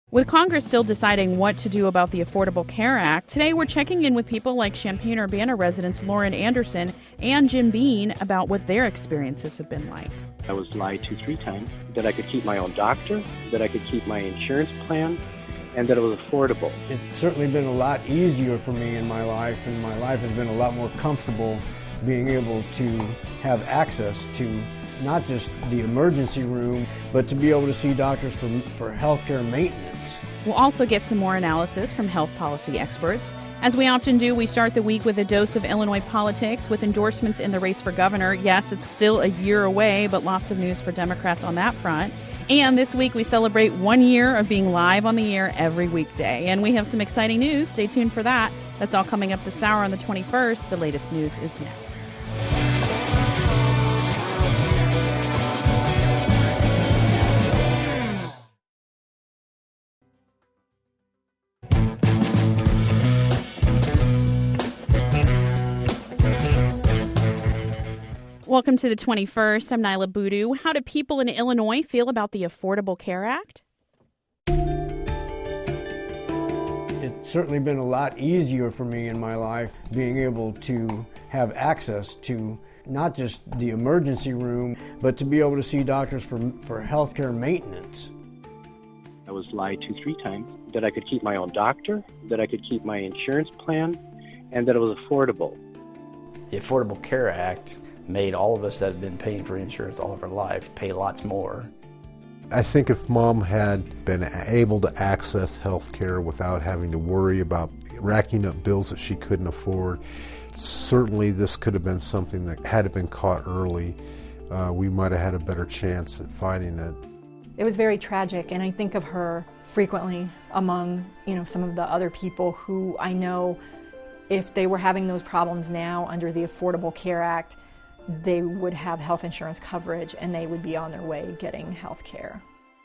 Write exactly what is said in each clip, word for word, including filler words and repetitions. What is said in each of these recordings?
With Congress still deciding what to do about the Affordable Care Act, today we're checking in with people like Champaign-Urbana residents Lauren Anderson and Jim Bean about what their experiences have been like. I was lied to three times, that I could keep my own doctor, that I could keep my insurance plan, and that it was affordable. It's certainly been a lot easier for me in my life, and my life has been a lot more comfortable being able to have access to not just the emergency room, but to be able to see doctors for, for healthcare maintenance. We'll also get some more analysis from health policy experts. As we often do, we start the week with a dose of Illinois politics with endorsements in the race for governor. Yes, it's still a year away, but lots of news for Democrats on that front. And this week we celebrate one year of being live on the air every weekday. And we have some exciting news. Stay tuned for that. That's all coming up this hour on the twenty-first. The latest news is next. Welcome to the twenty-first. I'm Nyla Boodoo. How do people in Illinois feel about the Affordable Care Act? It's certainly been a lot easier for me in my life being able to have access to not just the emergency room, but to be able to see doctors for, for healthcare maintenance. I was lied to three times, that I could keep my own doctor, that I could keep my insurance plan, and that it was affordable. The Affordable Care Act made all of us that have been paying for insurance all of our life pay lots more. I think if Mom had been able to access health care without having to worry about racking up bills that she couldn't afford, certainly this could have been something that, had it been caught early, uh, we might have had a better chance at fighting it. It was very tragic, and I think of her frequently among, you know, some of the other people who I know, if they were having those problems now under the Affordable Care Act, they would have health insurance coverage and they would be on their way getting health care.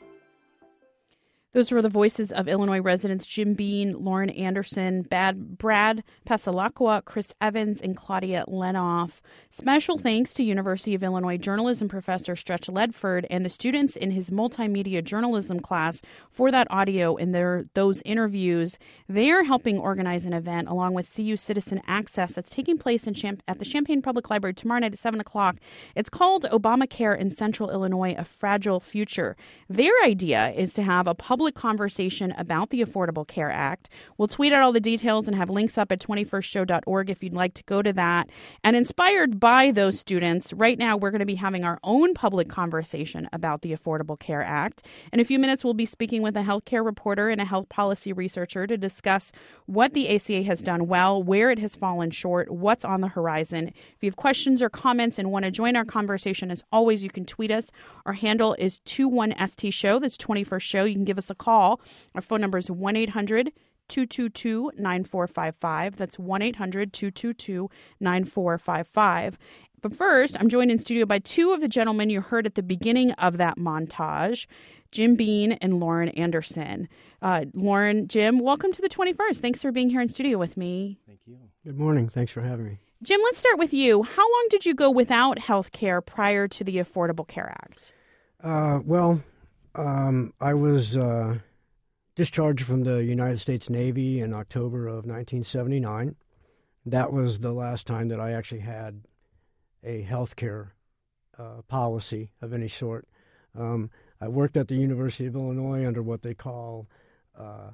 Those were the voices of Illinois residents Jim Bean, Lauren Anderson, Bad Brad Pasalacqua, Chris Evans, and Claudia Lenoff. Special thanks to University of Illinois journalism professor Stretch Ledford and the students in his multimedia journalism class for that audio and their those interviews. They're helping organize an event along with C U Citizen Access that's taking place in Champ- at the Champaign Public Library tomorrow night at seven o'clock. It's called Obamacare in Central Illinois, A Fragile Future. Their idea is to have a public conversation about the Affordable Care Act. We'll tweet out all the details and have links up at twenty-first show dot org if you'd like to go to that. And inspired by those students, right now we're going to be having our own public conversation about the Affordable Care Act. In a few minutes, we'll be speaking with a healthcare reporter and a health policy researcher to discuss what the A C A has done well, where it has fallen short, what's on the horizon. If you have questions or comments and want to join our conversation, as always, you can tweet us. Our handle is twenty-one S T show. That's twenty-first show. You can give us a call. Our phone number is one eight hundred two two two nine four five five. That's one eight hundred two two two nine four five five. But first, I'm joined in studio by two of the gentlemen you heard at the beginning of that montage, Jim Bean and Lauren Anderson. Uh, Lauren, Jim, welcome to the twenty-first. Thanks for being here in studio with me. Thank you. Good morning. Thanks for having me. Jim, let's start with you. How long did you go without health care prior to the Affordable Care Act? Uh, well, um, I was uh, discharged from the United States Navy in October of nineteen seventy-nine. That was the last time that I actually had a health care uh, policy of any sort. Um, I worked at the University of Illinois under what they call uh,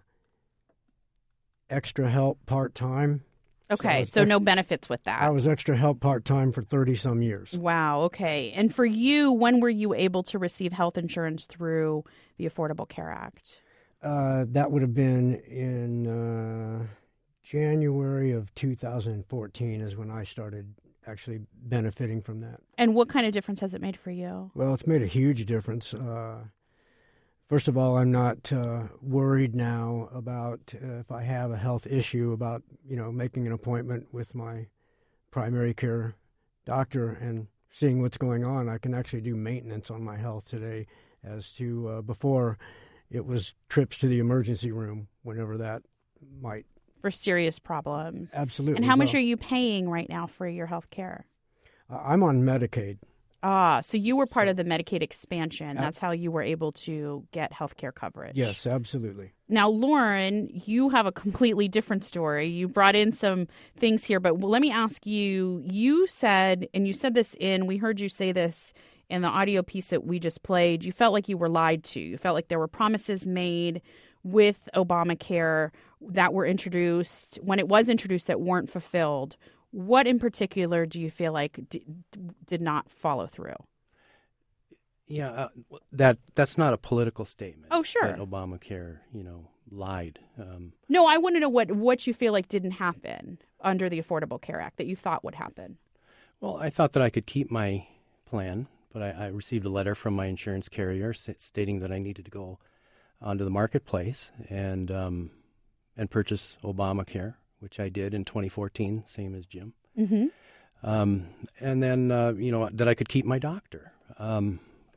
extra help part-time. Okay, so, so no benefits with that. I was extra help part-time for thirty-some years. Wow, okay. And for you, when were you able to receive health insurance through the Affordable Care Act? Uh, that would have been in uh, January of two thousand fourteen is when I started actually benefiting from that. And what kind of difference has it made for you? Well, it's made a huge difference. Uh, first of all, I'm not uh, worried now about uh, if I have a health issue about, you know, making an appointment with my primary care doctor and seeing what's going on. I can actually do maintenance on my health today as to uh, before it was trips to the emergency room whenever that might. For serious problems. Absolutely. And how much well, are you paying right now for your health care? I'm on Medicaid. Ah, so you were part so, of the Medicaid expansion. That's how you were able to get health care coverage. Yes, absolutely. Now, Lauren, you have a completely different story. You brought in some things here, but let me ask you, you said, and you said this in, we heard you say this in the audio piece that we just played, you felt like you were lied to. You felt like there were promises made with Obamacare that were introduced, when it was introduced, that weren't fulfilled. What in particular do you feel like d- did not follow through? Yeah, uh, that that's not a political statement. Oh, sure. That Obamacare, you know, lied. Um, no, I want to know what, what you feel like didn't happen under the Affordable Care Act that you thought would happen. Well, I thought that I could keep my plan, but I, I received a letter from my insurance carrier stating that I needed to go onto the marketplace and um, and purchase Obamacare, which I did in twenty fourteen, same as Jim. Mm-hmm. Um, and then, uh, you know, that I could keep my doctor. Um,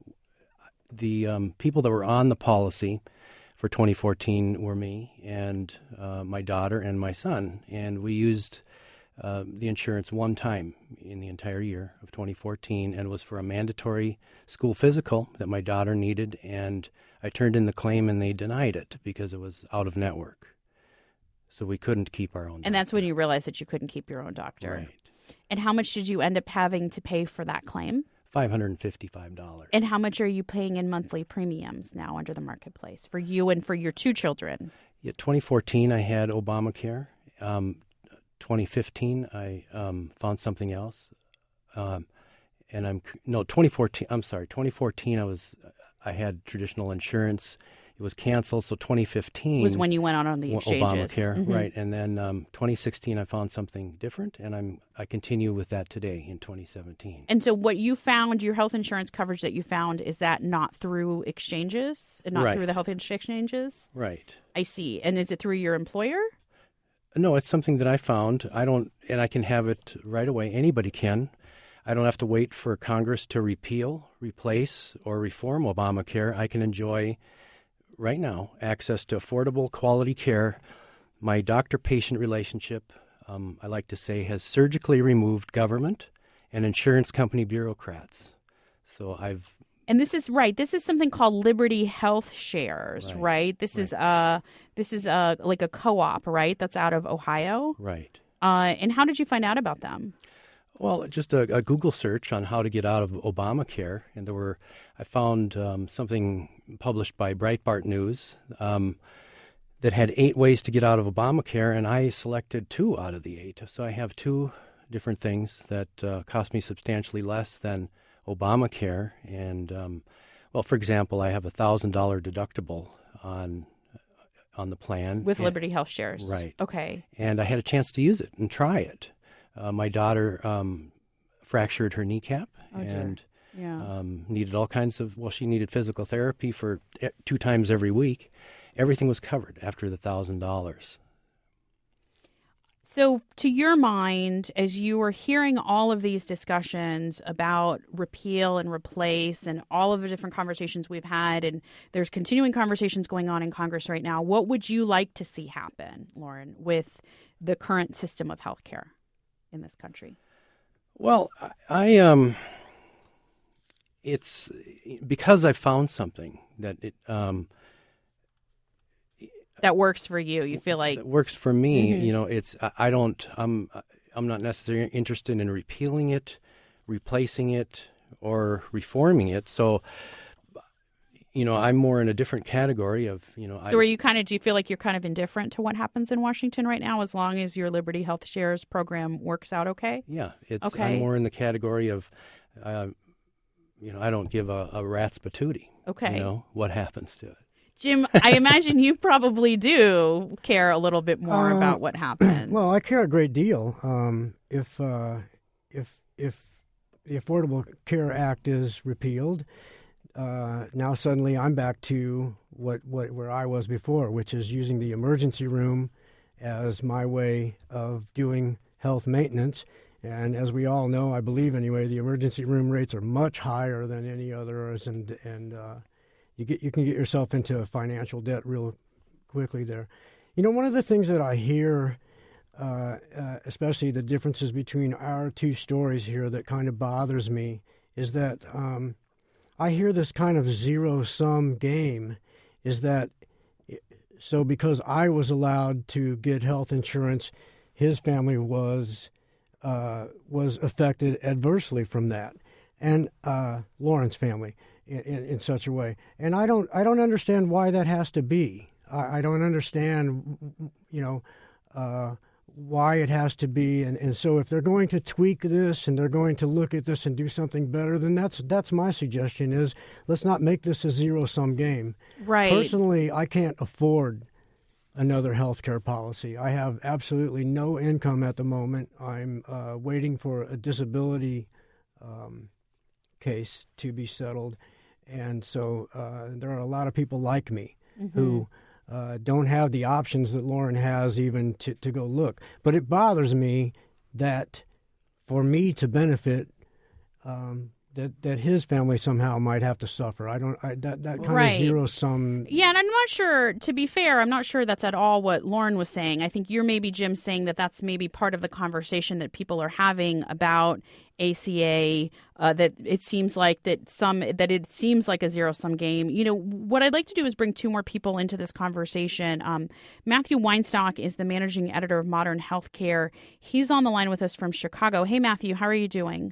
the um, people that were on the policy for twenty fourteen were me and uh, my daughter and my son. And we used uh, the insurance one time in the entire year of twenty fourteen, and it was for a mandatory school physical that my daughter needed. And I turned in the claim and they denied it because it was out of network. So we couldn't keep our own doctor. And that's when you realized that you couldn't keep your own doctor. Right. And how much did you end up having to pay for that claim? five hundred fifty-five dollars. And how much are you paying in monthly premiums now under the marketplace for you and for your two children? Yeah, twenty fourteen, I had Obamacare. Um, twenty fifteen, I um, found something else. Um, and I'm, no, twenty fourteen, I'm sorry, twenty fourteen, I was, I had traditional insurance. It was canceled, so twenty fifteen was when you went out on the exchanges. Obamacare, mm-hmm. right? And then um, twenty sixteen, I found something different, and I'm I continue with that today in twenty seventeen. And so, what you found, your health insurance coverage that you found, is that not through exchanges, and not right. through the health exchanges? Right. I see. And is it through your employer? No, it's something that I found. I don't, and I can have it right away. Anybody can. I don't have to wait for Congress to repeal, replace, or reform Obamacare. I can enjoy right now access to affordable, quality care. My doctor-patient relationship, um, I like to say, has surgically removed government and insurance company bureaucrats. So I've And this is right. This is something called Liberty Health Shares, right? Right. This right. is uh this is uh like a co-op, right? That's out of Ohio. Right. Uh, and how did you find out about them? Well, just a, a Google search on how to get out of Obamacare, and there were, I found um, something published by Breitbart News um, that had eight ways to get out of Obamacare, and I selected two out of the eight. So I have two different things that uh, cost me substantially less than Obamacare. And, um, well, for example, I have a one thousand dollars deductible on on the plan. With and, Liberty Health Shares. Right. Okay. And I had a chance to use it and try it. Uh, my daughter um, fractured her kneecap oh, and yeah. um, needed all kinds of, well, she needed physical therapy for two times every week. Everything was covered after the one thousand dollars. So to your mind, as you were hearing all of these discussions about repeal and replace and all of the different conversations we've had, and there's continuing conversations going on in Congress right now, what would you like to see happen, Lauren, with the current system of health care in this country? Well, I, I um, it's because I found something that it um, that works for you. You feel like that works for me. Mm-hmm. You know, it's I, I don't. I'm I'm not necessarily interested in repealing it, replacing it, or reforming it. So, you know, I'm more in a different category of, you know. So I, are you kind of, do you feel like you're kind of indifferent to what happens in Washington right now, as long as your Liberty Health Shares program works out okay? Yeah, it's, okay. I'm more in the category of, uh, you know, I don't give a, a rat's patootie. Okay. You know, what happens to it. Jim, I imagine you probably do care a little bit more uh, about what happens. Well, I care a great deal. Um, if uh, if if the Affordable Care Act is repealed, Uh, now suddenly I'm back to what, what where I was before, which is using the emergency room as my way of doing health maintenance. And as we all know, I believe anyway, the emergency room rates are much higher than any others, and and uh, you get you can get yourself into financial debt real quickly there. You know, one of the things that I hear, uh, uh, especially the differences between our two stories here, that kind of bothers me is that um, I hear this kind of zero-sum game, is that so because I was allowed to get health insurance, his family was uh, was affected adversely from that, and uh, Lauren's family in, in, in such a way. And I don't I don't understand why that has to be. I, I don't understand, you know, uh, why it has to be. And, and so if they're going to tweak this and they're going to look at this and do something better, then that's that's my suggestion is let's not make this a zero-sum game. Right. Personally, I can't afford another health care policy. I have absolutely no income at the moment. I'm uh, waiting for a disability um, case to be settled. And so uh, there are a lot of people like me mm-hmm. who uh, don't have the options that Lauren has even to, to go look. But it bothers me that for me to benefit, um, that, that his family somehow might have to suffer. I don't. I, that that kind right. of zero sum. Yeah, and I'm not sure. To be fair, I'm not sure that's at all what Lauren was saying. I think you're maybe, Jim, saying that that's maybe part of the conversation that people are having about A C A. Uh, that it seems like that some that it seems like a zero sum game. You know, what I'd like to do is bring two more people into this conversation. Um, Matthew Weinstock is the managing editor of Modern Healthcare. He's on the line with us from Chicago. Hey, Matthew, how are you doing?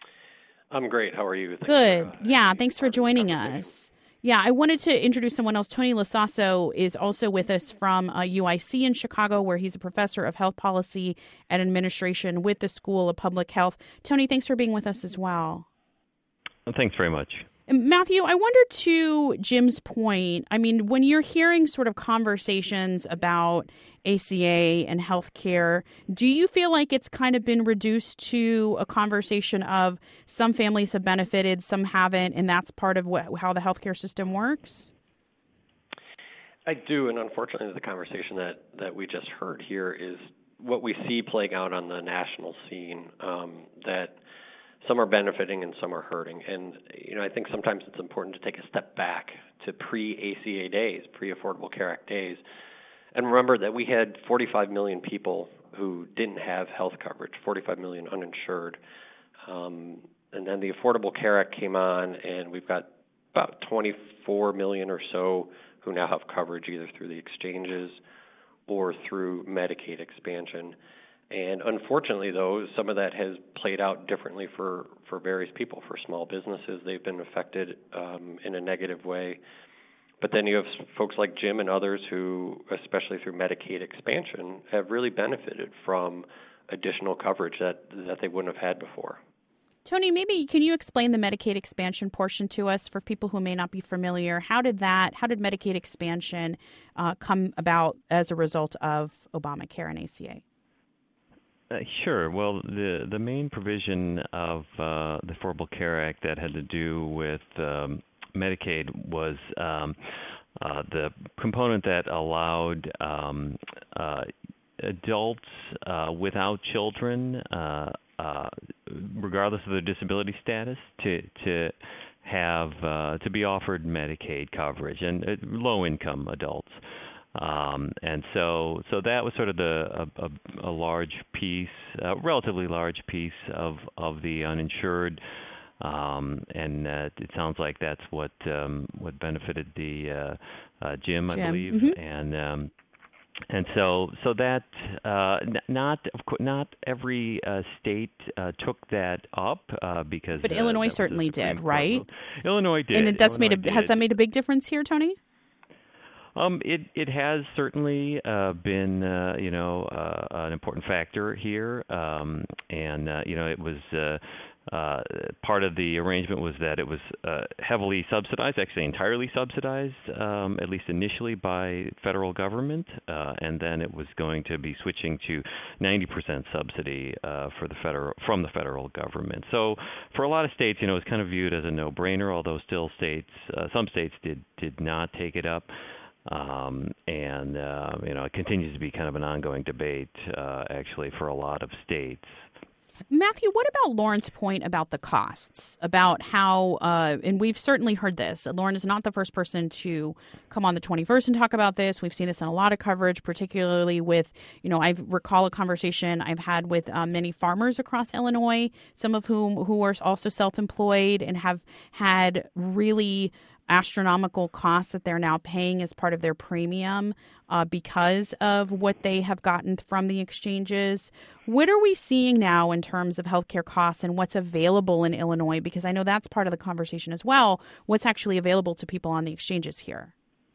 I'm great. How are you? Thanks Good. For, uh, yeah, thanks for joining us. Yeah, I wanted to introduce someone else. Tony Lasasso is also with us from uh, U I C in Chicago, where he's a professor of health policy and administration with the School of Public Health. Tony, thanks for being with us as well. Well, thanks very much. And Matthew, I wonder to Jim's point, I mean, when you're hearing sort of conversations about A C A and healthcare, do you feel like it's kind of been reduced to a conversation of some families have benefited, some haven't, and that's part of what, how the healthcare system works? I do, and unfortunately the conversation that, that we just heard here is what we see playing out on the national scene, um, that some are benefiting and some are hurting. And, you know, I think sometimes it's important to take a step back to pre-A C A days, pre-Affordable Care Act days, and remember that we had forty-five million people who didn't have health coverage, forty-five million uninsured. Um, and then the Affordable Care Act came on, and we've got about twenty-four million or so who now have coverage either through the exchanges or through Medicaid expansion. And unfortunately, though, some of that has played out differently for, for various people. For small businesses, they've been affected um, in a negative way. But then you have folks like Jim and others who, especially through Medicaid expansion, have really benefited from additional coverage that, that they wouldn't have had before. Tony, maybe can you explain the Medicaid expansion portion to us for people who may not be familiar? How did that, how did Medicaid expansion uh, come about as a result of Obamacare and A C A? Uh, sure. Well, the the main provision of uh, the Affordable Care Act that had to do with um, Medicaid was um, uh, the component that allowed um, uh, adults uh, without children, uh, uh, regardless of their disability status, to to have uh, to be offered Medicaid coverage, and uh, low-income adults. Um, and so, so that was sort of the a, a, a large piece, a relatively large piece of of the uninsured, um, and uh, it sounds like that's what um, what benefited the uh, uh, Jim, I Jim. believe, Mm-hmm. and um, and so so that uh, n- not of course not every uh, state uh, took that up uh, because, but uh, Illinois that was a certainly Supreme did, Court right? rule. Illinois did, and it, that's Illinois made a, has did. that made a big difference here, Tony? Um, it it has certainly uh, been uh, you know uh, an important factor here, um, and uh, you know it was uh, uh, part of the arrangement was that it was uh, heavily subsidized, actually entirely subsidized, um, at least initially by federal government, uh, and then it was going to be switching to ninety percent subsidy uh, for the federal from the federal government. So for a lot of states, you know, it's kind of viewed as a no-brainer, although still states uh, some states did did not take it up. Um, and, uh, you know, it continues to be kind of an ongoing debate, uh, actually, for a lot of states. Matthew, what about Lauren's point about the costs, about how, uh, and we've certainly heard this, Lauren is not the first person to come on the twenty-first and talk about this. We've seen this in a lot of coverage, particularly with, you know, I recall a conversation I've had with uh, many farmers across Illinois, some of whom who are also self-employed and have had really astronomical costs that they're now paying as part of their premium uh, because of what they have gotten from the exchanges. What are we seeing now in terms of healthcare costs and what's available in Illinois? Because I know that's part of the conversation as well. What's actually available to people on the exchanges here?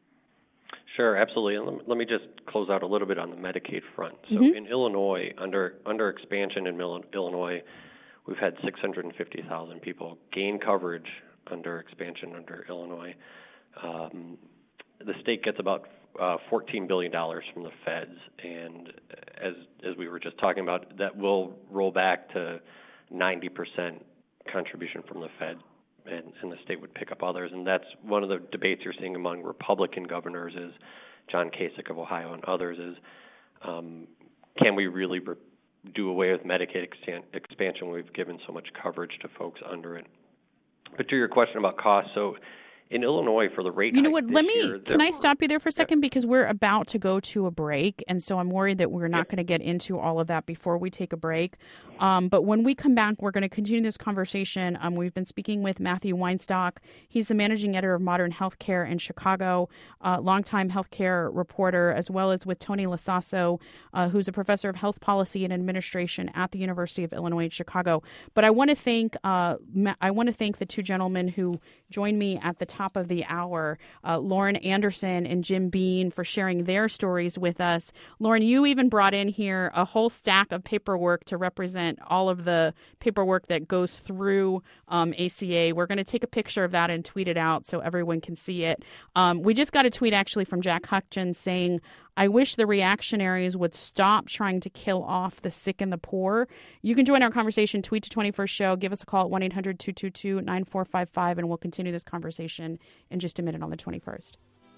Sure, absolutely. And let me, let me just close out a little bit on the Medicaid front. So Mm-hmm. in Illinois, under under expansion in Mil- Illinois, we've had six hundred fifty thousand people gain coverage under expansion under Illinois. Um, the state gets about uh, fourteen billion dollars from the feds, and as as we were just talking about, that will roll back to ninety percent contribution from the Fed, and, and the state would pick up others. And that's one of the debates you're seeing among Republican governors is John Kasich of Ohio and others is, um, can we really re- do away with Medicaid extan- expansion when we've given so much coverage to folks under it? But to your question about cost, so in Illinois for the rate You know hike what? this Let me. year, Can there- I stop you there for a second because we're about to go to a break, and so I'm worried that we're not going to get into all of that before we take a break. Um, but when we come back, we're going to continue this conversation. Um, we've been speaking with Matthew Weinstock. He's the managing editor of Modern Healthcare in Chicago, uh, longtime healthcare reporter, as well as with Tony Lasasso, uh, who's a professor of health policy and administration at the University of Illinois at Chicago. But I want to thank uh, Ma- I want to thank the two gentlemen who joined me at the top of the hour, uh, Lauren Anderson and Jim Bean, for sharing their stories with us. Lauren, you even brought in here a whole stack of paperwork to represent all of the paperwork that goes through um, A C A. We're going to take a picture of that and tweet it out so everyone can see it. Um, we just got a tweet actually from Jack Hutchins saying, I wish the reactionaries would stop trying to kill off the sick and the poor. You can join our conversation, tweet to twenty-first show, give us a call at one eight hundred two two two nine four five five, and we'll continue this conversation in just a minute on the twenty-first.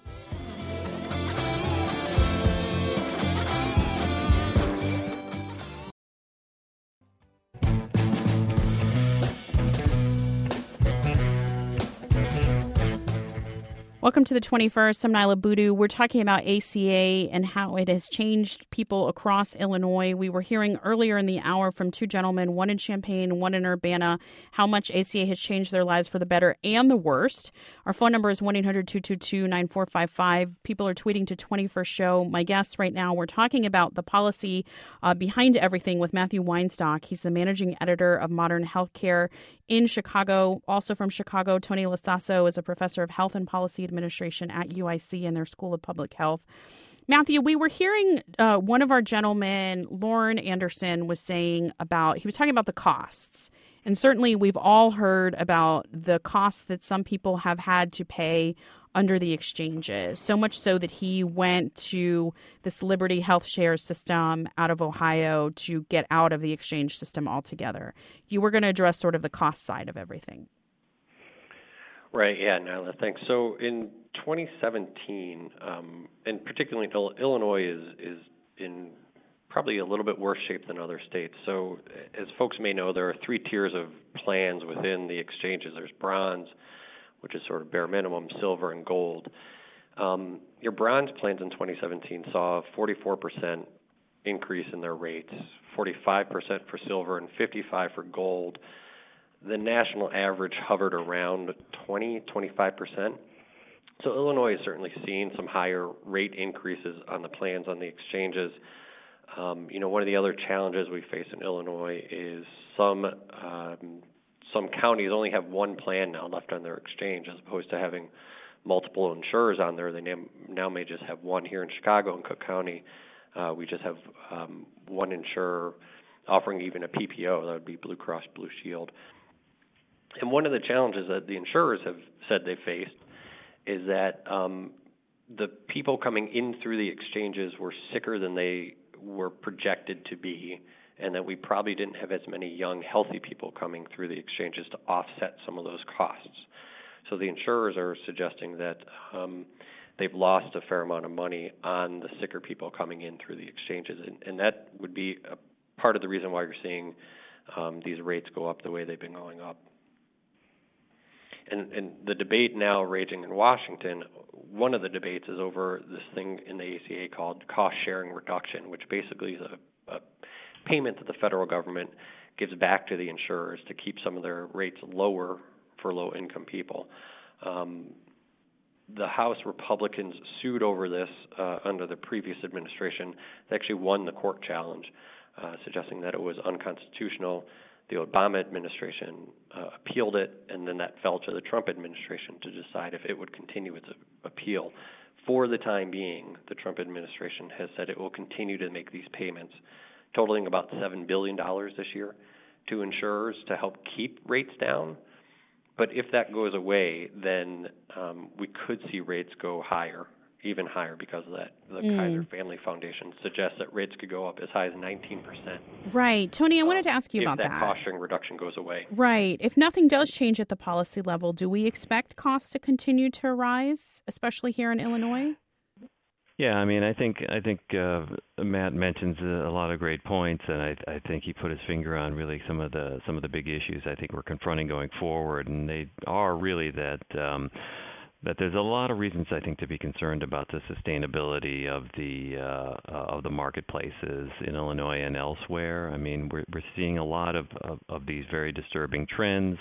Welcome to the twenty-first. I'm Nyla Boodoo. We're talking about A C A and how it has changed people across Illinois. We were hearing earlier in the hour from two gentlemen, one in Champaign, one in Urbana, how much A C A has changed their lives for the better and the worst. Our phone number is one eight hundred two two two nine four five five. People are tweeting to twenty-first show. My guests right now, we're talking about the policy uh, behind everything with Matthew Weinstock. He's the managing editor of Modern Healthcare in Chicago. Also from Chicago, Tony Lasasso is a professor of health and policy administration at U I C in their School of Public Health. Matthew, we were hearing uh, one of our gentlemen, Lauren Anderson, was saying about, he was talking about the costs. And certainly we've all heard about the costs that some people have had to pay under the exchanges, so much so that he went to this Liberty Health Share system out of Ohio to get out of the exchange system altogether. You were going to address sort of the cost side of everything. Right, yeah, Nyla, thanks. So in twenty seventeen, um, and particularly Illinois is, is in probably a little bit worse shape than other states. So as folks may know, there are three tiers of plans within the exchanges. There's bronze, which is sort of bare minimum, silver, and gold. Um, your bronze plans in twenty seventeen saw a forty-four percent increase in their rates, forty-five percent for silver and fifty-five percent for gold. The national average hovered around twenty, twenty-five percent. So Illinois has certainly seen some higher rate increases on the plans on the exchanges. Um, you know, one of the other challenges we face in Illinois is some um, some counties only have one plan now left on their exchange, as opposed to having multiple insurers on there. They now may just have one. Here in Chicago and Cook County, uh, we just have um, one insurer offering even a P P O. That would be Blue Cross Blue Shield. And one of the challenges that the insurers have said they faced is that um, the people coming in through the exchanges were sicker than they were projected to be, and that we probably didn't have as many young, healthy people coming through the exchanges to offset some of those costs. So the insurers are suggesting that um, they've lost a fair amount of money on the sicker people coming in through the exchanges, and, and that would be a part of the reason why you're seeing um, these rates go up the way they've been going up. And, and the debate now raging in Washington, one of the debates is over this thing in the A C A called cost-sharing reduction, which basically is a, a payment that the federal government gives back to the insurers to keep some of their rates lower for low-income people. Um, the House Republicans sued over this uh, under the previous administration. They actually won the court challenge, uh, suggesting that it was unconstitutional. The Obama administration uh, appealed it, and then that fell to the Trump administration to decide if it would continue its appeal. For the time being, the Trump administration has said it will continue to make these payments, totaling about seven billion dollars this year, to insurers to help keep rates down. But if that goes away, then um, we could see rates go higher, even higher because of that. The mm. Kaiser Family Foundation suggests that rates could go up as high as nineteen percent. Right. Tony, I wanted to ask you um, about that. If that cost-sharing reduction goes away. Right. If nothing does change at the policy level, do we expect costs to continue to rise, especially here in Illinois? Yeah, I mean, I think I think uh, Matt mentions a lot of great points, and I, I think he put his finger on really some of the some of the big issues I think we're confronting going forward, and they are really that um, that there's a lot of reasons I think to be concerned about the sustainability of the uh, of the marketplaces in Illinois and elsewhere. I mean, we're we're seeing a lot of of, of these very disturbing trends.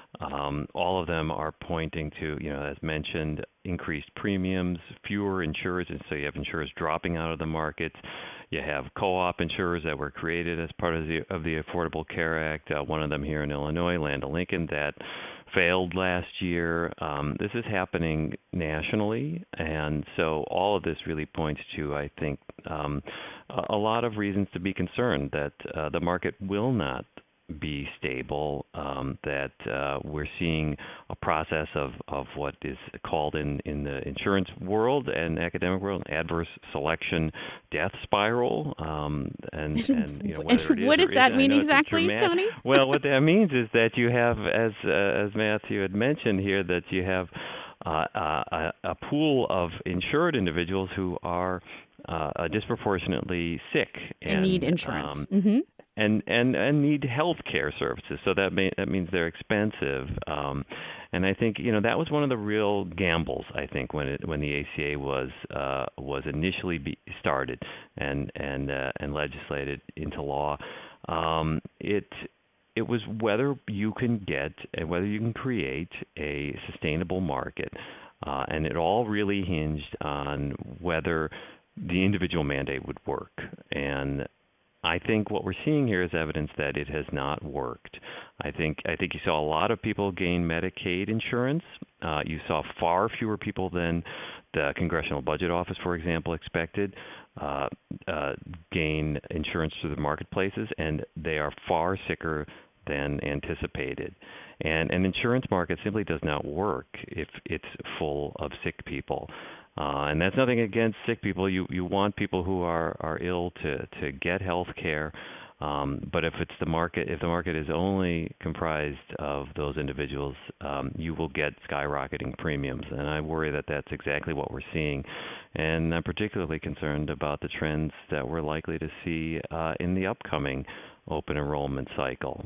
Um, all of them are pointing to, you know, as mentioned, increased premiums, fewer insurers, and so you have insurers dropping out of the markets. You have co-op insurers that were created as part of the of the Affordable Care Act. Uh, one of them here in Illinois, Land O'Lincoln, that failed last year. Um, this is happening nationally, and so all of this really points to, I think, um, a, a lot of reasons to be concerned that uh, the market will not be stable, um, that uh, we're seeing a process of, of what is called in, in the insurance world and academic world adverse selection death spiral. Um, and, and you know, whether it is what does that mean exactly, Tony? Well, what that means is that you have, as uh, as Matthew had mentioned here, that you have uh, a, a pool of insured individuals who are uh, disproportionately sick and, and need insurance. Um, mm-hmm. And, and and need health care services, so that may, that means they're expensive. Um, and I think you know that was one of the real gambles. I think when it when the A C A was uh, was initially be started and and uh, and legislated into law, um, it it was whether you can get and whether you can create a sustainable market, uh, and it all really hinged on whether the individual mandate would work. And I think what we're seeing here is evidence that it has not worked. I think I think you saw a lot of people gain Medicaid insurance. Uh, you saw far fewer people than the Congressional Budget Office, for example, expected uh, uh, gain insurance through the marketplaces, and they are far sicker than anticipated. And an insurance market simply does not work if it's full of sick people. Uh, and that's nothing against sick people. You you want people who are, are ill to, to get health care. Um, but if it's the market, if the market is only comprised of those individuals, um, you will get skyrocketing premiums. And I worry that that's exactly what we're seeing. And I'm particularly concerned about the trends that we're likely to see uh, in the upcoming open enrollment cycle.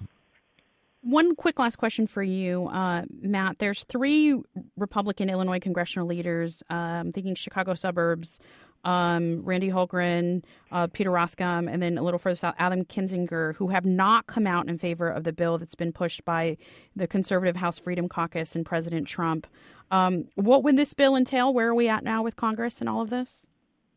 One quick last question for you, uh, Matt. There's three Republican Illinois congressional leaders, um, thinking Chicago suburbs, um, Randy Holgren, uh, Peter Roskam, and then a little further south, Adam Kinzinger, who have not come out in favor of the bill that's been pushed by the conservative House Freedom Caucus and President Trump. Um, what would this bill entail? Where are we at now with Congress and all of this?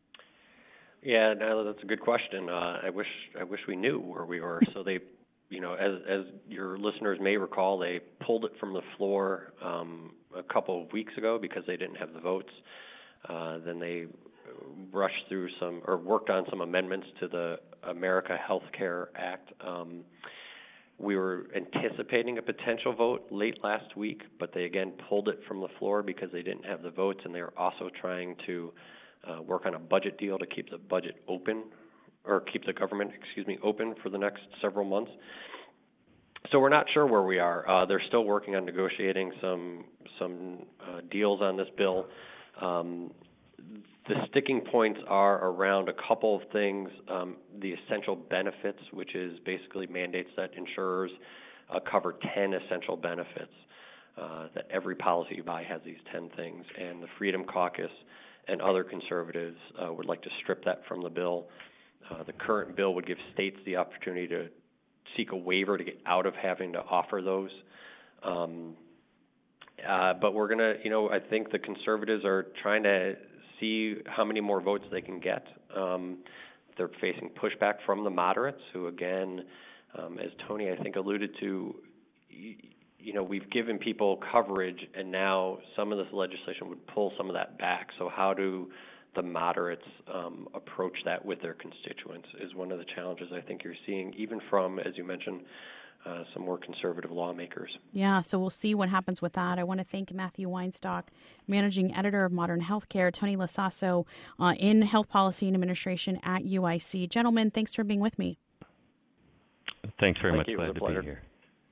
Yeah, no, that's a good question. Uh, I wish I wish we knew where we were. So they. You know, as as your listeners may recall, they pulled it from the floor um, a couple of weeks ago because they didn't have the votes. Uh, then they rushed through some, or worked on some amendments to the America Health Care Act. Um, we were anticipating a potential vote late last week, but they again pulled it from the floor because they didn't have the votes, and they were also trying to uh, work on a budget deal to keep the budget open, or keep the government, excuse me, open for the next several months. So we're not sure where we are. Uh, they're still working on negotiating some some uh, deals on this bill. Um, the sticking points are around a couple of things. Um, the essential benefits, which is basically mandates that insurers uh, cover ten essential benefits, uh, that every policy you buy has these ten things. And the Freedom Caucus and other conservatives uh, would like to strip that from the bill. Uh, the current bill would give states the opportunity to seek a waiver to get out of having to offer those. Um, uh, but we're going to, you know, I think the conservatives are trying to see how many more votes they can get. Um, they're facing pushback from the moderates, who, again, um, as Tony, I think, alluded to, you, you know, we've given people coverage, and now some of this legislation would pull some of that back. So how do the moderates um, approach that with their constituents is one of the challenges I think you're seeing, even from, as you mentioned, uh, some more conservative lawmakers. Yeah, so we'll see what happens with that. I want to thank Matthew Weinstock, Managing Editor of Modern Healthcare, Tony Lasasso uh, in Health Policy and Administration at U I C. Gentlemen, thanks for being with me. Thanks very Thank much. you. Glad to pleasure. be here.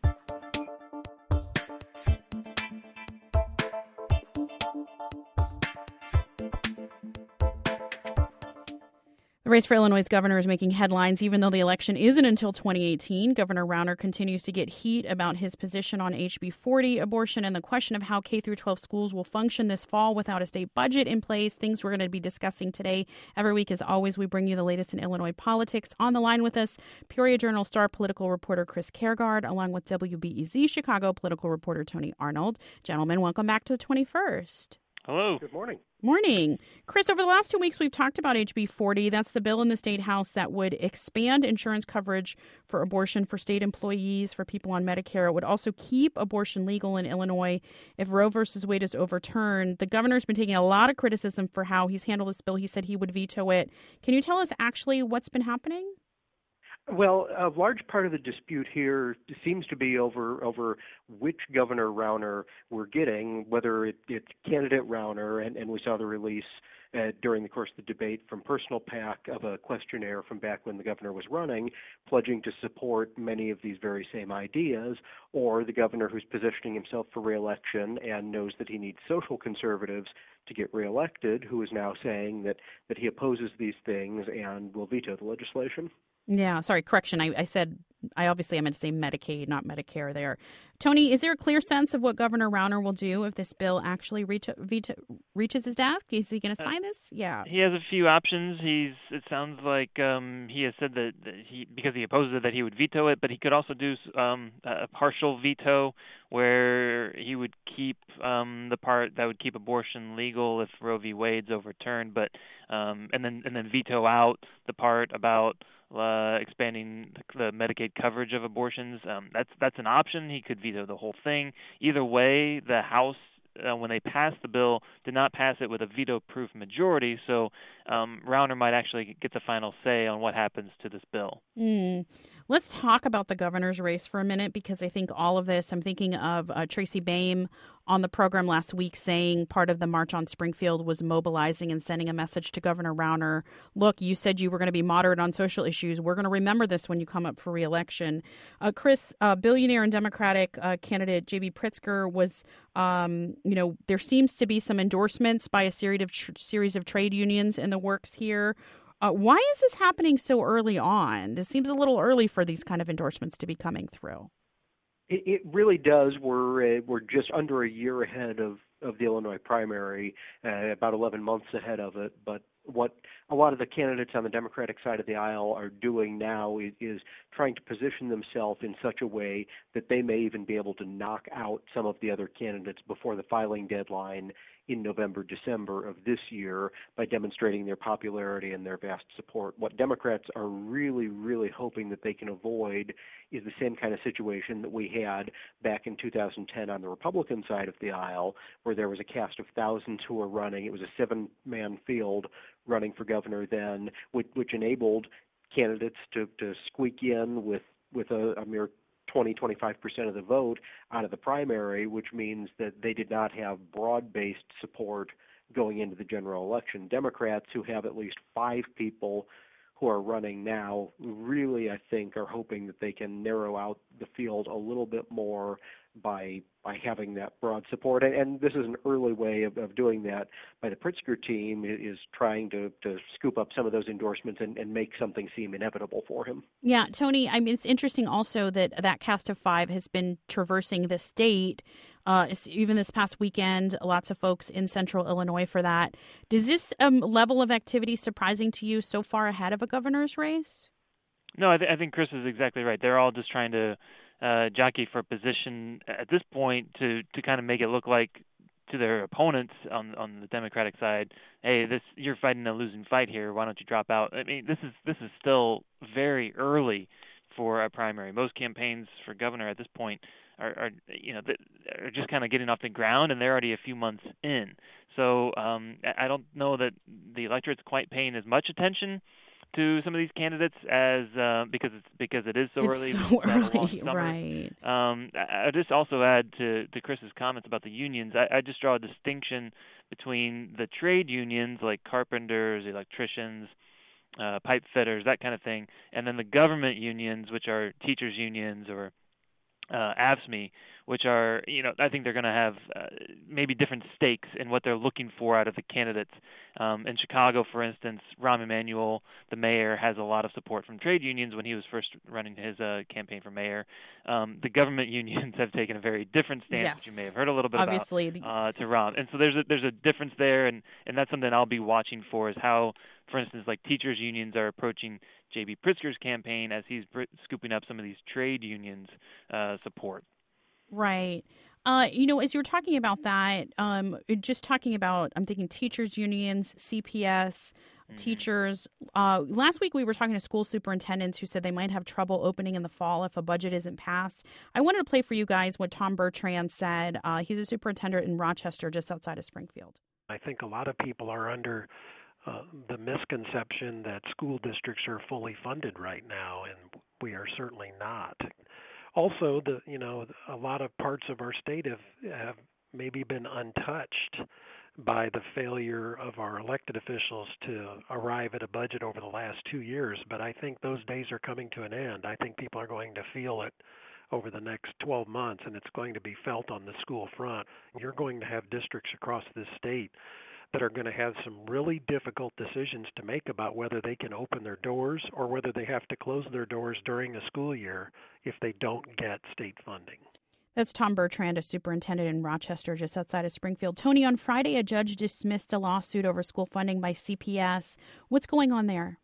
The race for Illinois' governor is making headlines, even though the election isn't until twenty eighteen. Governor Rauner continues to get heat about his position on H B forty abortion and the question of how K through twelve schools will function this fall without a state budget in place. Things we're going to be discussing today. Every week, as always, we bring you the latest in Illinois politics. On the line with us, Peoria Journal star political reporter Chris Kjaergaard, along with W B E Z Chicago political reporter Tony Arnold. Gentlemen, welcome back to the twenty-first. Hello. Good morning. Morning. Chris, over the last two weeks, we've talked about H B forty. That's the bill in the State House that would expand insurance coverage for abortion for state employees, for people on Medicare. It would also keep abortion legal in Illinois if Roe versus Wade is overturned. The governor's been taking a lot of criticism for how he's handled this bill. He said he would veto it. Can you tell us actually what's been happening? Well, a large part of the dispute here seems to be over over which Governor Rauner we're getting, whether it, it's candidate Rauner, and, and we saw the release uh, during the course of the debate from Personal PAC of a questionnaire from back when the governor was running, pledging to support many of these very same ideas, or the governor who's positioning himself for re-election and knows that he needs social conservatives to get reelected, who is now saying that, that he opposes these things and will veto the legislation. Yeah, sorry, correction. I, I said, I obviously I meant to say Medicaid, not Medicare there. Tony, is there a clear sense of what Governor Rauner will do if this bill actually reach, veto, reaches his desk? Is he going to sign this? Yeah. He has a few options. He's. It sounds like um, he has said that, that he, because he opposes it, that he would veto it, but he could also do um, a partial veto where he would keep um, the part that would keep abortion legal if Roe v. Wade's overturned, but um, and then and then veto out the part about Uh, expanding the Medicaid coverage of abortions. Um, that's that's an option. He could veto the whole thing. Either way, the House, uh, when they passed the bill, did not pass it with a veto-proof majority, so um, Rauner might actually get the final say on what happens to this bill. Mm. Let's talk about the governor's race for a minute, because I think all of this, I'm thinking of uh, Tracy Baim on the program last week saying part of the March on Springfield was mobilizing and sending a message to Governor Rauner. Look, you said you were going to be moderate on social issues. We're going to remember this when you come up for re-election. Uh, Chris, uh, billionaire and Democratic uh, candidate J B Pritzker was, um, you know, there seems to be some endorsements by a series of tr- series of trade unions in the works here. Uh, why is this happening so early on? It seems a little early for these kind of endorsements to be coming through. It, it really does. We're uh, we're just under a year ahead of, of the Illinois primary, uh, about eleven months ahead of it. But what a lot of the candidates on the Democratic side of the aisle are doing now is, is trying to position themselves in such a way that they may even be able to knock out some of the other candidates before the filing deadline in November, December of this year by demonstrating their popularity and their vast support. What Democrats are really, really hoping that they can avoid is the same kind of situation that we had back in two thousand ten on the Republican side of the aisle, where there was a cast of thousands who were running. It was a seven-man field running for governor then, which, which enabled candidates to, to squeak in with, with a, a mere twenty, twenty-five percent of the vote out of the primary, which means that they did not have broad-based support going into the general election. Democrats, who have at least five people who are running now, really, I think, are hoping that they can narrow out the field a little bit more by by having that broad support. And, and this is an early way of, of doing that by the Pritzker team, is trying to, to scoop up some of those endorsements and, and make something seem inevitable for him. Yeah, Tony, I mean, it's interesting also that that cast of five has been traversing the state. Uh, even this past weekend, lots of folks in central Illinois for that. Does this um, level of activity surprising to you so far ahead of a governor's race? No, I, th- I think Chris is exactly right. They're all just trying to uh, jockey for position at this point to, to kind of make it look like to their opponents on on the Democratic side, hey, this you're fighting a losing fight here. Why don't you drop out? I mean, this is this is still very early for a primary. Most campaigns for governor at this point are, are you know are just kind of getting off the ground, and they're already a few months in. So um, I don't know that the electorate's quite paying as much attention to some of these candidates as uh, because it's because it is so it's early. So early, right? Um, I, I just also add to, to Chris's comments about the unions. I, I just draw a distinction between the trade unions like carpenters, electricians, uh, pipe fitters, that kind of thing, and then the government unions, which are teachers unions or uh, A V S M E, which are, you know, I think they're going to have uh, maybe different stakes in what they're looking for out of the candidates. Um, in Chicago, for instance, Rahm Emanuel, the mayor, has a lot of support from trade unions when he was first running his uh, campaign for mayor. Um, the government unions have taken a very different stance, yes. which you may have heard a little bit Obviously, about, uh, to Rahm. And so there's a, there's a difference there, and, and that's something I'll be watching for, is how, for instance, like teachers unions are approaching J B Pritzker's campaign as he's pr- scooping up some of these trade unions' uh, support. Right. Uh, you know, as you were talking about that, um, just talking about, I'm thinking teachers unions, C P S, mm-hmm. teachers. Uh, last week we were talking to school superintendents who said they might have trouble opening in the fall if a budget isn't passed. I wanted to play for you guys what Tom Bertrand said. Uh, he's a superintendent in Rochester, just outside of Springfield. I think a lot of people are under uh, the misconception that school districts are fully funded right now, and we are certainly not. Also, the you know a lot of parts of our state have, have maybe been untouched by the failure of our elected officials to arrive at a budget over the last two years. But I think those days are coming to an end. I think people are going to feel it over the next twelve months, and it's going to be felt on the school front. You're going to have districts across this state that are going to have some really difficult decisions to make about whether they can open their doors or whether they have to close their doors during a school year if they don't get state funding. That's Tom Bertrand, a superintendent in Rochester, just outside of Springfield. Tony, on Friday, a judge dismissed a lawsuit over school funding by C P S. What's going on there?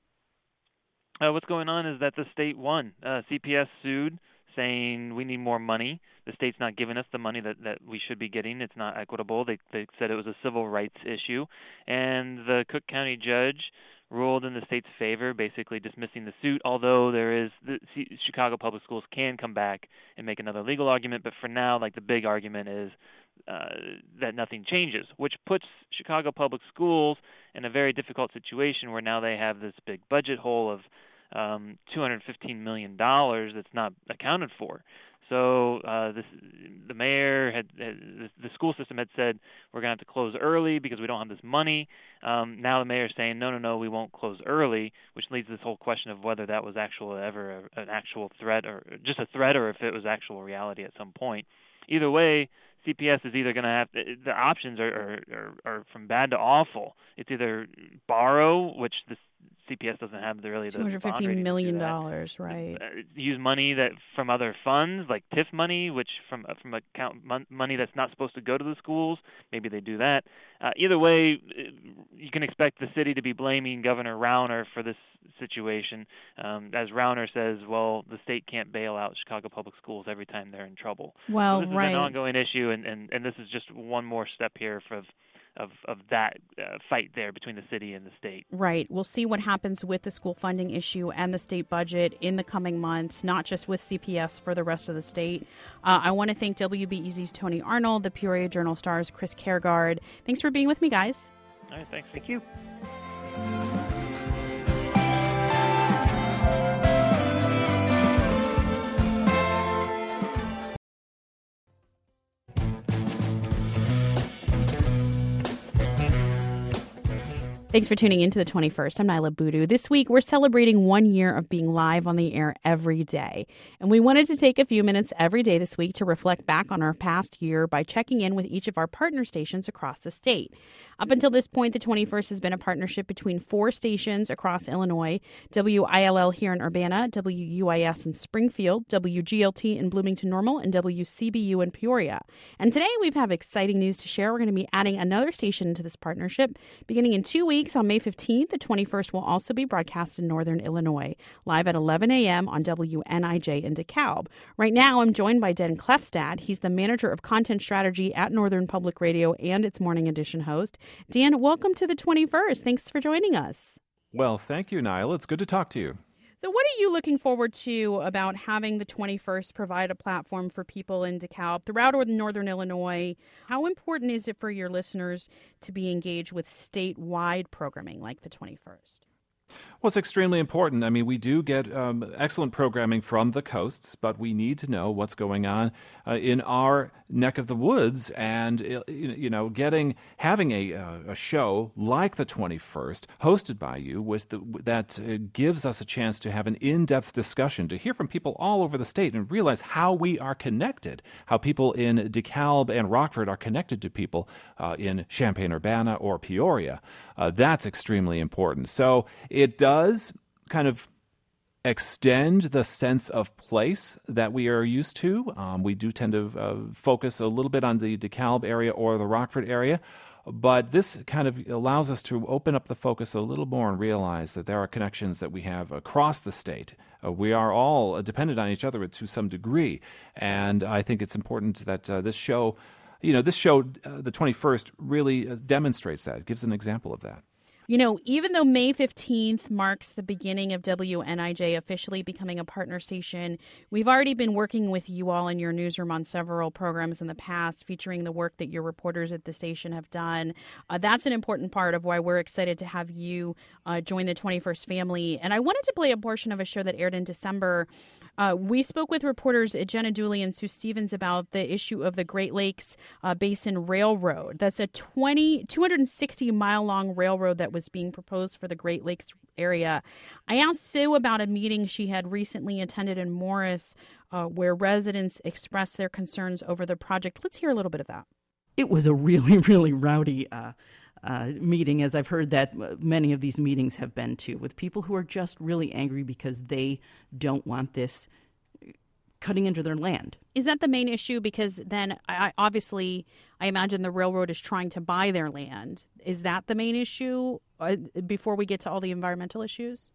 Uh, what's going on is that the state won. Uh, C P S sued, saying we need more money. The state's not giving us the money that, that we should be getting. It's not equitable. They they said it was a civil rights issue. And the Cook County judge ruled in the state's favor, basically dismissing the suit, although there is the Chicago Public Schools can come back and make another legal argument. But for now, like the big argument is uh, that nothing changes, which puts Chicago Public Schools in a very difficult situation where now they have this big budget hole of Um, two hundred fifteen million dollars that's not accounted for. So uh, this, the mayor had, had, the school system had said we're going to have to close early because we don't have this money. Um, now the mayor is saying no, no, no, we won't close early, which leads to this whole question of whether that was actual ever a, an actual threat or just a threat, or if it was actual reality at some point. Either way, C P S is either going to have the options are, are, are, are from bad to awful. It's either borrow, which the C P S doesn't have the really the two hundred fifteen million dollars, right? Uh, use money that from other funds like T I F money, which from uh, from account mon- money that's not supposed to go to the schools. Maybe they do that. Uh, either way, you can expect the city to be blaming Governor Rauner for this situation, um, as Rauner says, well, the state can't bail out Chicago Public Schools every time they're in trouble. Well, so this right. is an ongoing issue, and, and, and this is just one more step here for. Of, of that uh, fight there between the city and the state. Right. We'll see what happens with the school funding issue and the state budget in the coming months, not just with C P S, for the rest of the state. Uh, I want to thank W B E Z's Tony Arnold, the Peoria Journal-Star's Chris Kjaergaard. Thanks for being with me, guys. All right, thanks. Thank you. Thanks for tuning in to the twenty-first. I'm Nyla Boodoo. This week, we're celebrating one year of being live on the air every day. And we wanted to take a few minutes every day this week to reflect back on our past year by checking in with each of our partner stations across the state. Up until this point, the twenty-first has been a partnership between four stations across Illinois: W I L L here in Urbana, W U I S in Springfield, W G L T in Bloomington Normal, and W C B U in Peoria. And today we have exciting news to share. We're going to be adding another station into this partnership. Beginning in two weeks on May fifteenth, the twenty-first will also be broadcast in Northern Illinois, live at eleven a.m. on W N I J in DeKalb. Right now, I'm joined by Dan Klefstad. He's the manager of content strategy at Northern Public Radio and its morning edition host. Dan, welcome to the twenty-first. Thanks for joining us. Well, thank you, Niall. It's good to talk to you. So what are you looking forward to about having the twenty-first provide a platform for people in DeKalb throughout Northern Illinois? How important is it for your listeners to be engaged with statewide programming like the twenty-first? Well, it's extremely important. I mean, we do get um, excellent programming from the coasts, but we need to know what's going on uh, in our neck of the woods. And, you know, getting having a, a show like the twenty-first hosted by you with the, that uh, gives us a chance to have an in-depth discussion, to hear from people all over the state and realize how we are connected, how people in DeKalb and Rockford are connected to people uh, in Champaign-Urbana or Peoria. Uh, that's extremely important. So it does does kind of extend the sense of place that we are used to. Um, we do tend to uh, focus a little bit on the DeKalb area or the Rockford area, but this kind of allows us to open up the focus a little more and realize that there are connections that we have across the state. Uh, we are all dependent on each other to some degree, and I think it's important that uh, this show, you know, this show, uh, the twenty-first, really uh, demonstrates that. It gives an example of that. You know, even though May fifteenth marks the beginning of W N I J officially becoming a partner station, we've already been working with you all in your newsroom on several programs in the past featuring the work that your reporters at the station have done. Uh, that's an important part of why we're excited to have you uh, join the twenty-first family. And I wanted to play a portion of a show that aired in December. Uh, we spoke with reporters Jenna Dooley and Sue Stevens about the issue of the Great Lakes uh, Basin Railroad. That's a twenty, two hundred sixty mile long railroad that was being proposed for the Great Lakes area. I asked Sue about a meeting she had recently attended in Morris uh, where residents expressed their concerns over the project. Let's hear a little bit of that. It was a really, really rowdy uh, uh, meeting, as I've heard that many of these meetings have been to, with people who are just really angry because they don't want this cutting into their land. Is that the main issue? Because then I, obviously I imagine the railroad is trying to buy their land. Is that the main issue uh, before we get to all the environmental issues?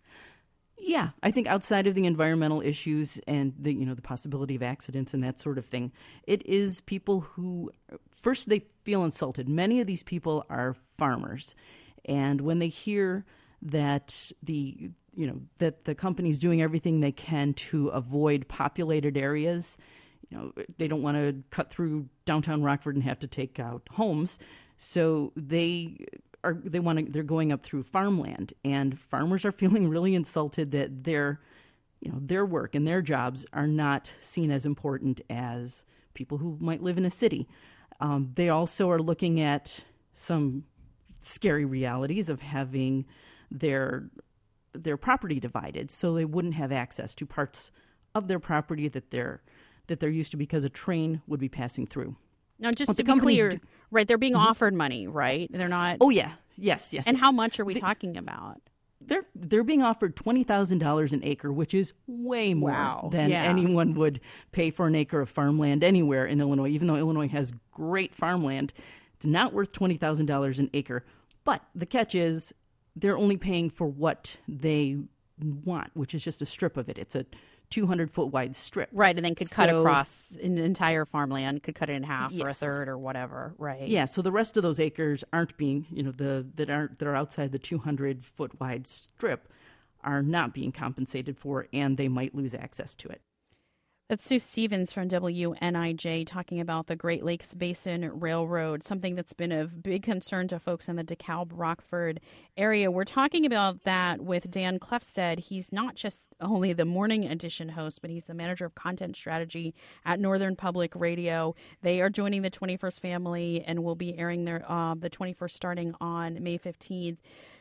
Yeah, I think outside of the environmental issues and the, you know, the possibility of accidents and that sort of thing, it is people who, first, they feel insulted. Many of these people are farmers, and when they hear that the you know that the company's doing everything they can to avoid populated areas, you know, they don't want to cut through downtown Rockford and have to take out homes, so they are they want to they're going up through farmland, and farmers are feeling really insulted that their you know their work and their jobs are not seen as important as people who might live in a city. Um, they also are looking at some scary realities of having their their property divided, so they wouldn't have access to parts of their property that they're that they're used to because a train would be passing through. Now, just what to the be clear, do- right? They're being mm-hmm. offered money, right? They're not. Oh yeah, yes, yes. And yes. how much are we they, talking about? They're they're being offered twenty thousand dollars an acre, which is way more wow. than yeah. anyone would pay for an acre of farmland anywhere in Illinois. Even though Illinois has great farmland, it's not worth twenty thousand dollars an acre. But the catch is, they're only paying for what they want, which is just a strip of it. It's a two hundred foot wide strip. Right, and then could cut so, across an entire farmland, could cut it in half yes. or a third or whatever, right? Yeah, so the rest of those acres aren't being, you know, the that aren't that are outside the two hundred foot wide strip are not being compensated for, and they might lose access to it. That's Sue Stevens from W N I J talking about the Great Lakes Basin Railroad, something that's been of big concern to folks in the DeKalb-Rockford area. We're talking about that with Dan Klefstedt. He's not just only the morning edition host, but he's the manager of content strategy at Northern Public Radio. They are joining the twenty-first family and will be airing their uh, the twenty-first starting on May fifteenth.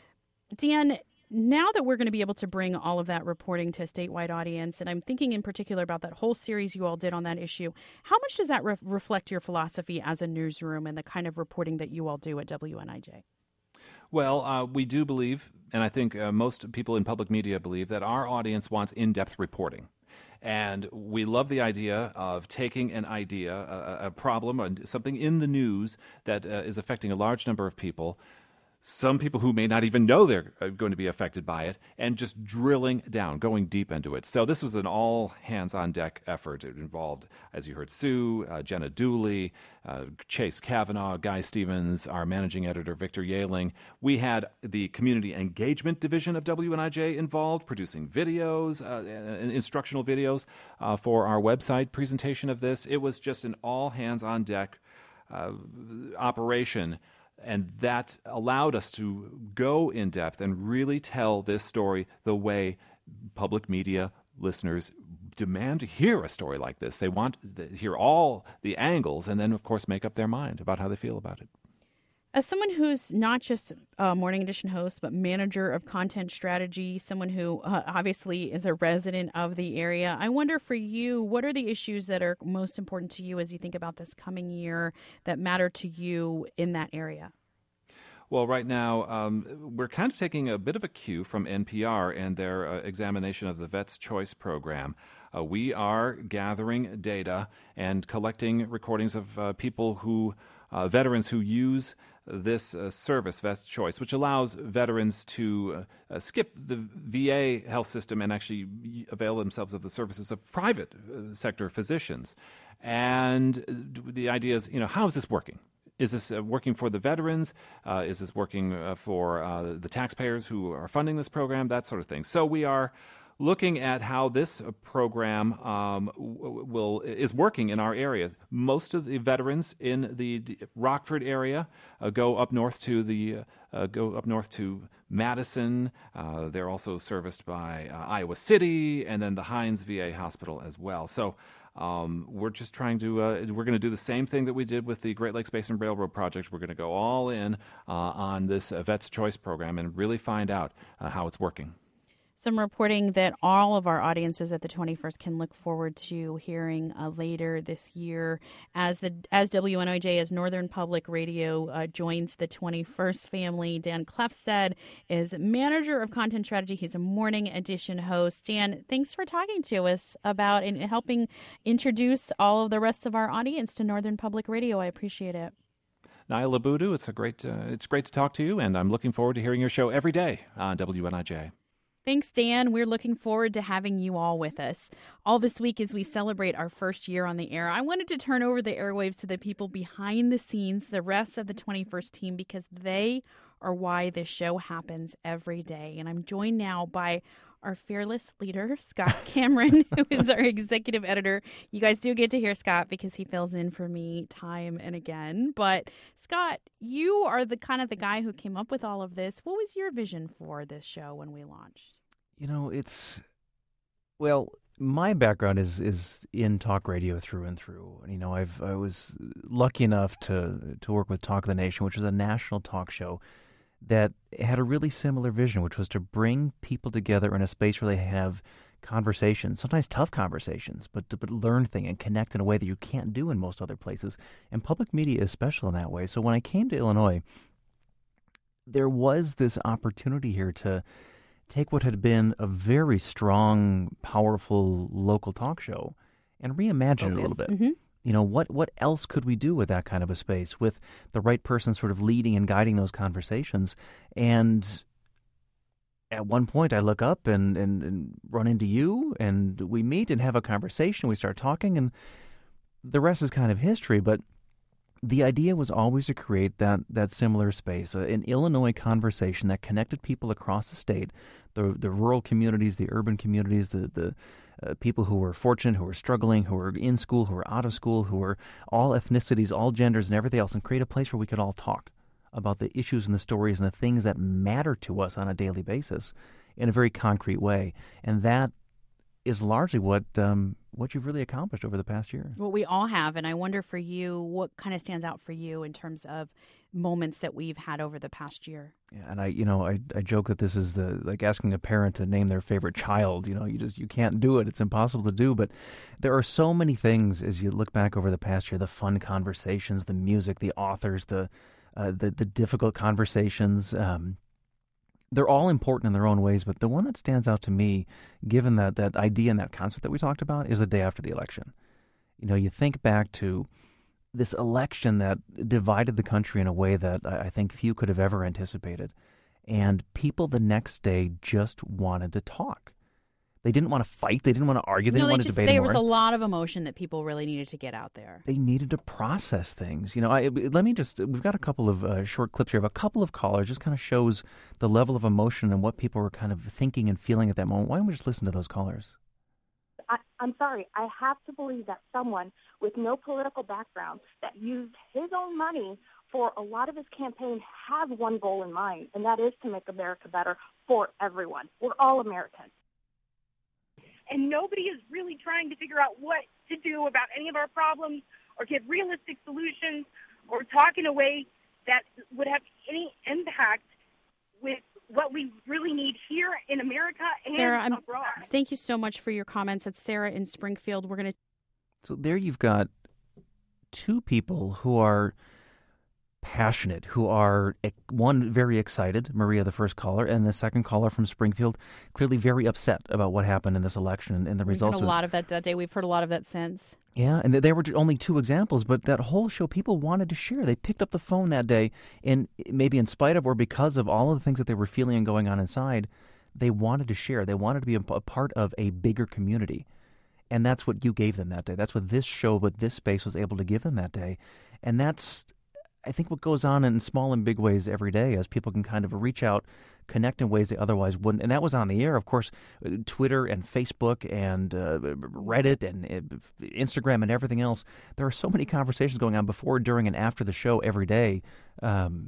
Dan, now that we're going to be able to bring all of that reporting to a statewide audience, and I'm thinking in particular about that whole series you all did on that issue, how much does that re- reflect your philosophy as a newsroom and the kind of reporting that you all do at W N I J? Well, uh, we do believe, and I think uh, most people in public media believe, that our audience wants in-depth reporting. And we love the idea of taking an idea, a, a problem, something in the news that uh, is affecting a large number of people, some people who may not even know they're going to be affected by it, and just drilling down, going deep into it. So this was an all-hands-on-deck effort. It involved, as you heard, Sue, uh, Jenna Dooley, uh, Chase Kavanaugh, Guy Stevens, our managing editor, Victor Yaling. We had the Community Engagement Division of W N I J involved, producing videos, uh, instructional videos uh, for our website presentation of this. It was just an all-hands-on-deck uh, operation. And that allowed us to go in depth and really tell this story the way public media listeners demand to hear a story like this. They want to hear all the angles and then, of course, make up their mind about how they feel about it. As someone who's not just a morning edition host, but manager of content strategy, someone who uh, obviously is a resident of the area, I wonder for you, what are the issues that are most important to you as you think about this coming year that matter to you in that area? Well, right now, um, we're kind of taking a bit of a cue from N P R and their uh, examination of the Vet's Choice program. Uh, we are gathering data and collecting recordings of uh, people who, uh, veterans who use this uh, service, Vet's Choice, which allows veterans to uh, uh, skip the V A health system and actually avail themselves of the services of private uh, sector physicians. And the idea is, you know, how is this working? Is this uh, working for the veterans? Uh, is this working uh, for uh, the taxpayers who are funding this program? That sort of thing. So we are looking at how this program um, will is working in our area. Most of the veterans in the Rockford area uh, go up north to the uh, go up north to Madison. Uh, they're also serviced by uh, Iowa City and then the Hines V A Hospital as well. So um, we're just trying to uh, we're going to do the same thing that we did with the Great Lakes Basin Railroad project. We're going to go all in uh, on this uh, Vet's Choice program and really find out uh, how it's working. Some reporting that all of our audiences at the twenty-first can look forward to hearing uh, later this year as the as W N I J, as Northern Public Radio uh, joins the twenty-first family. Dan Klefstedt is manager of content strategy. He's a morning edition host. Dan, thanks for talking to us about and helping introduce all of the rest of our audience to Northern Public Radio. I appreciate it. Naila Boodoo, it's a great uh, it's great to talk to you, and I'm looking forward to hearing your show every day on W N I J. Thanks, Dan. We're looking forward to having you all with us. All this week as we celebrate our first year on the air, I wanted to turn over the airwaves to the people behind the scenes, the rest of the twenty-first team, because they are why this show happens every day. And I'm joined now by our fearless leader, Scott Cameron, who is our executive editor. You guys do get to hear Scott because he fills in for me time and again. But Scott, you are the kind of the guy who came up with all of this. What was your vision for this show when we launched? You know, it's, well, my background is is in talk radio through and through. You know, I've I was lucky enough to to work with Talk of the Nation, which is a national talk show that had a really similar vision, which was to bring people together in a space where they have conversations, sometimes tough conversations, but to but learn things and connect in a way that you can't do in most other places. And public media is special in that way. So when I came to Illinois, there was this opportunity here to take what had been a very strong, powerful local talk show and reimagine Focus. it a little bit. Mm-hmm. You know, what, what else could we do with that kind of a space, with the right person sort of leading and guiding those conversations? And at one point I look up and, and, and run into you, and we meet and have a conversation. We start talking, and the rest is kind of history. But the idea was always to create that, that similar space, uh, an Illinois conversation that connected people across the state, the the rural communities, the urban communities, the the uh, people who were fortunate, who were struggling, who were in school, who were out of school, who were all ethnicities, all genders, and everything else, and create a place where we could all talk about the issues and the stories and the things that matter to us on a daily basis in a very concrete way. And that is largely what um, what you've really accomplished over the past year. What we all have, and I wonder for you, what kind of stands out for you in terms of moments that we've had over the past year? Yeah, and I, you know, I, I joke that this is the like asking a parent to name their favorite child. You know, you just you can't do it; it's impossible to do. But there are so many things as you look back over the past year: the fun conversations, the music, the authors, the uh, the the difficult conversations. Um, They're all important in their own ways, but the one that stands out to me, given that, that idea and that concept that we talked about, is the day after the election. You know, you think back to this election that divided the country in a way that I think few could have ever anticipated. And people the next day just wanted to talk. They didn't want to fight. They didn't want to argue. They no, didn't they want just, to debate there anymore. was a lot of emotion that people really needed to get out there. They needed to process things. You know, I, let me just, we've got a couple of uh, short clips here of a couple of callers, just kind of shows the level of emotion and what people were kind of thinking and feeling at that moment. Why don't we just listen to those callers? I, I'm sorry, I have to believe that someone with no political background that used his own money for a lot of his campaign has one goal in mind, and that is to make America better for everyone. We're all Americans. And nobody is really trying to figure out what to do about any of our problems or give realistic solutions or talk in a way that would have any impact with what we really need here in America and Sarah, I'm, abroad. Thank you so much for your comments. It's Sarah in Springfield. We're going to. So there you've got two people who are passionate, who are, one, very excited, Maria, the first caller, and the second caller from Springfield, clearly very upset about what happened in this election and the We've results. heard a lot of that that day. We've heard a lot of that since. Yeah, and they were only two examples, but that whole show, people wanted to share. They picked up the phone that day, and maybe in spite of or because of all of the things that they were feeling and going on inside, they wanted to share. They wanted to be a, a part of a bigger community. And that's what you gave them that day. That's what this show, what this space was able to give them that day. And that's, I think, what goes on in small and big ways every day as people can kind of reach out, connect in ways they otherwise wouldn't. And that was on the air. Of course, Twitter and Facebook and uh, Reddit and uh, Instagram and everything else. There are so many conversations going on before, during, and after the show every day um,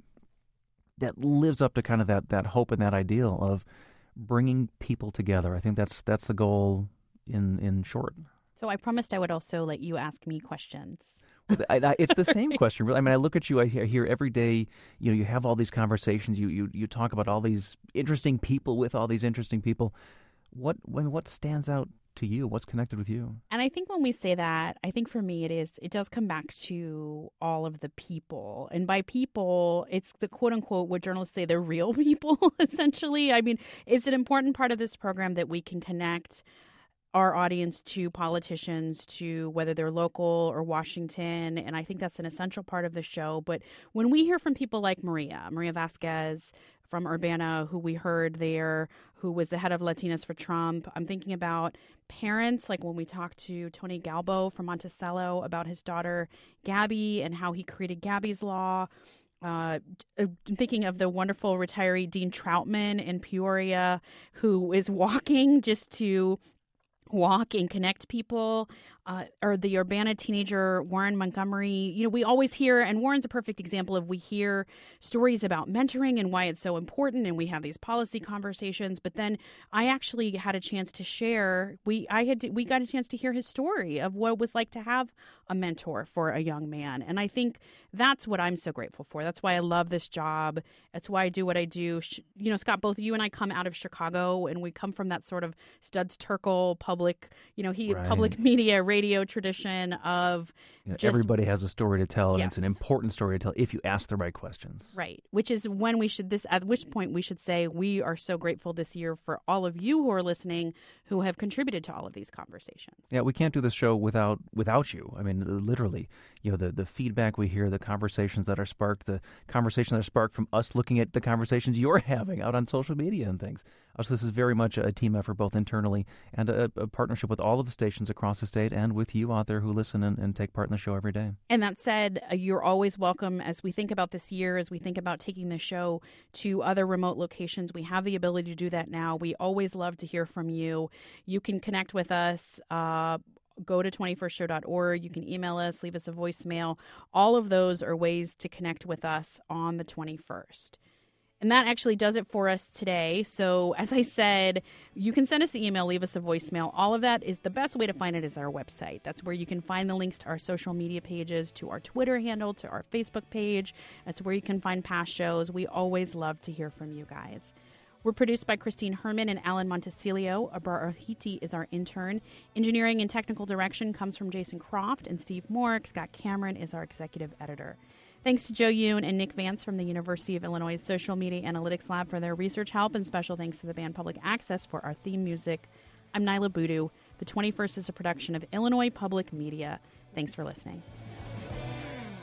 that lives up to kind of that, that hope and that ideal of bringing people together. I think that's that's the goal in, in short. So I promised I would also let you ask me questions. Well, I, I, it's the same question. I mean, I look at you. I hear, I hear every day. You know, you have all these conversations. You, you you talk about all these interesting people with all these interesting people. What when what stands out to you? What's connected with you? And I think when we say that, I think for me it is it does come back to all of the people. And by people, it's the quote unquote what journalists say, they're real people. Essentially, I mean, it's an important part of this program that we can connect our audience to politicians, to whether they're local or Washington. And I think that's an essential part of the show. But when we hear from people like Maria, Maria Vasquez from Urbana, who we heard there, who was the head of Latinas for Trump, I'm thinking about parents, like when we talked to Tony Galbo from Monticello about his daughter, Gabby, and how he created Gabby's Law. Uh, I'm thinking of the wonderful retiree Dean Troutman in Peoria, who is walking just to walk and connect people, uh, or the Urbana teenager, Warren Montgomery. You know, we always hear, and Warren's a perfect example of, we hear stories about mentoring and why it's so important, and we have these policy conversations, but then I actually had a chance to share, we I had to, we got a chance to hear his story of what it was like to have a mentor for a young man. And I think that's what I'm so grateful for. That's why I love this job. That's why I do what I do. You know, Scott, both you and I come out of Chicago, and we come from that sort of Studs Terkel public, you know, he Right. public media radio tradition of You know, just, everybody has a story to tell, and Yes. it's an important story to tell if you ask the right questions. Right. Which is when we should, this, at which point we should say, we are so grateful this year for all of you who are listening, who have contributed to all of these conversations. Yeah, we can't do this show without without you. I mean, literally, you know, the, the feedback we hear, the conversations that are sparked, the conversations that are sparked from us looking at the conversations you're having out on social media and things. So this is very much a team effort, both internally and a, a partnership with all of the stations across the state and and with you out there who listen and, and take part in the show every day. And that said, uh, you're always welcome as we think about this year, as we think about taking the show to other remote locations. We have the ability to do that now. We always love to hear from you. You can connect with us. Uh, go to twenty-first show dot org. You can email us, leave us a voicemail. All of those are ways to connect with us on the twenty-first. And that actually does it for us today. So as I said, you can send us an email, leave us a voicemail. All of that is the best way to find it is our website. That's where you can find the links to our social media pages, to our Twitter handle, to our Facebook page. That's where you can find past shows. We always love to hear from you guys. We're produced by Christine Herman and Alan Montecillo. Abrar Ahiti is our intern. Engineering and technical direction comes from Jason Croft and Steve Moore. Scott Cameron is our executive editor. Thanks to Joe Yoon and Nick Vance from the University of Illinois Social Media Analytics Lab for their research help, and special thanks to the band Public Access for our theme music. I'm Nyla Boodoo. The twenty-first is a production of Illinois Public Media. Thanks for listening.